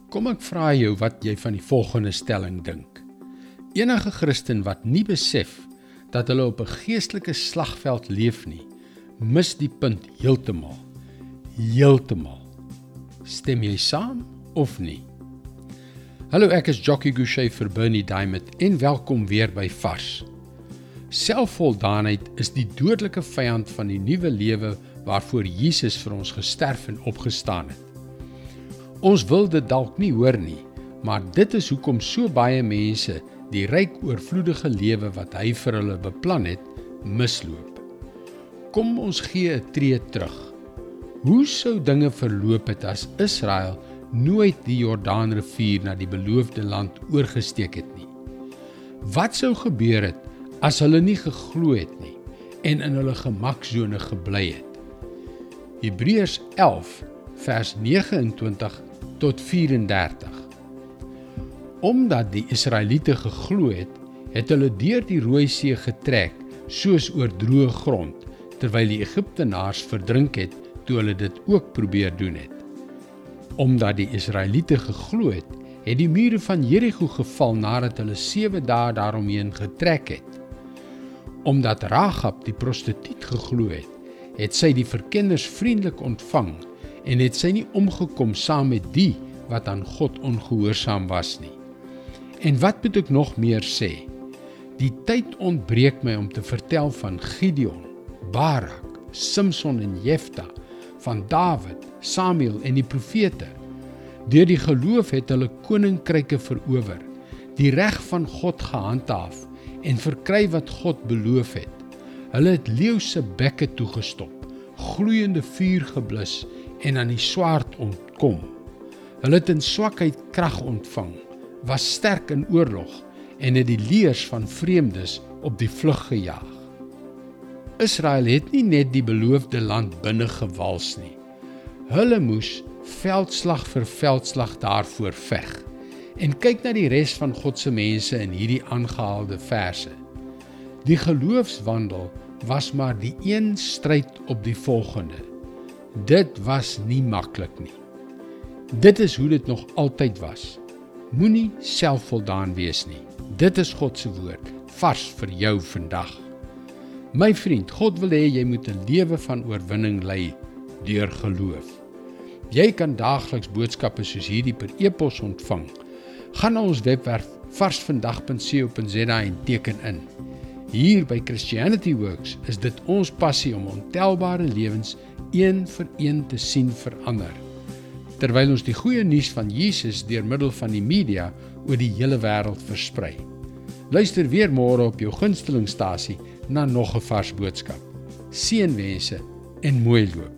Kom ek vra jou wat jy van die volgende stelling dink. Enige Christen wat nie besef dat hulle op 'n geestelike slagveld leef nie, mis die punt heeltemal. Heeltemal. Stem jy saam of nie? Hallo, ek is Jockey Gouchee vir Bernie Diamond en welkom weer by Vars. Selfvoldaanheid is die dodelike vyand van die nuwe lewe waarvoor Jesus vir ons gesterf en opgestaan het. Ons wil dit dalk nie hoor nie, maar dit is hoekom so baie mense die ryk oorvloedige lewe wat hy vir hulle beplan het, misloop. Kom ons gee 'n tree terug. Hoe sou dinge verloop het as Israel nooit die Jordaanrivier na die beloofde land oorgesteek het nie? Wat sou gebeur het as hulle nie geglo het nie en in hulle gemaksone gebly het? Hebreërs 11 vers 29 tot 34. Omdat die Israeliete geglo het, het hulle deur die Rooi See getrek soos oor droë grond, terwyl die Egiptenaars verdrink het toe hulle dit ook probeer doen het. Omdat die Israeliete geglo het, het die mure van Jerigo geval nadat hulle 7 dae daaromheen getrek het. Omdat Rahab die prostituut geglo het, het sy die verkenners vriendelik ontvang en het sy nie omgekom saam met die wat aan God ongehoorsaam was nie. En wat moet ek nog meer sê? Die tyd ontbreek my om te vertel van Gideon, Barak, Samson en Jefta, van Dawid, Samuel en die profete. Deur die geloof het hulle koninkryke verower, die reg van God gehandhaaf en verkry wat God beloof het. Hulle het leeu se bekke toegestop, gloeiende vuur geblus en aan die swaard ontkom. Hulle het in swakheid krag ontvang, was sterk in oorlog en het die leers van vreemdes op die vlug gejaag. Israel het nie net die beloofde land binne gewals nie. Hulle moes veldslag vir veldslag daarvoor veg. En kyk na die res van God se mense in hierdie aangehaalde verse. Die geloofswandel was maar die een stryd op die volgende. Dit was nie maklik nie. Dit is hoe dit nog altyd was. Moenie selfvoldaan wees nie. Dit is God se woord, vars vir jou vandag. My vriend, God wil hê jy moet 'n lewe van oorwinning lei deur geloof. Jy kan daagliks boodskappe soos hierdie per e-pos ontvang. Gaan na ons webwerf varsvandag.co.za en teken in. Hier by Christianity Works is dit ons passie om ontelbare lewens een vir een te sien verander, terwyl ons die goeie nuus van Jesus deur middel van die media oor die hele wêreld versprei. Luister weer môre op jou gunstelingstasie na nog 'n vars boodskap. Seënwense en mooi loop.